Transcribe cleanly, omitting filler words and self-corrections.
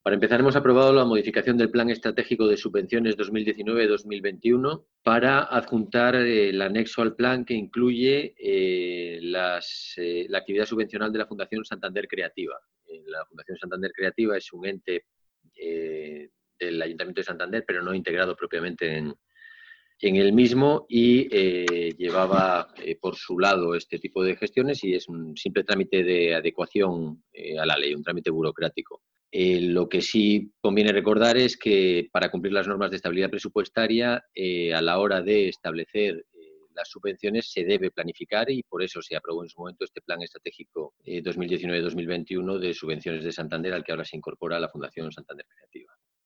Para empezar, hemos aprobado la modificación del Plan Estratégico de Subvenciones 2019-2021 para adjuntar el anexo al plan que incluye la actividad subvencional de la Fundación Santander Creativa. La Fundación Santander Creativa es un ente del Ayuntamiento de Santander, pero no integrado propiamente en el mismo, y llevaba por su lado este tipo de gestiones, y es un simple trámite de adecuación a la ley, un trámite burocrático. Lo que sí conviene recordar es que para cumplir las normas de estabilidad presupuestaria, a la hora de establecer las subvenciones se debe planificar, y por eso se aprobó en su momento este Plan Estratégico 2019-2021 de subvenciones de Santander, al que ahora se incorpora la Fundación Santander Creativa.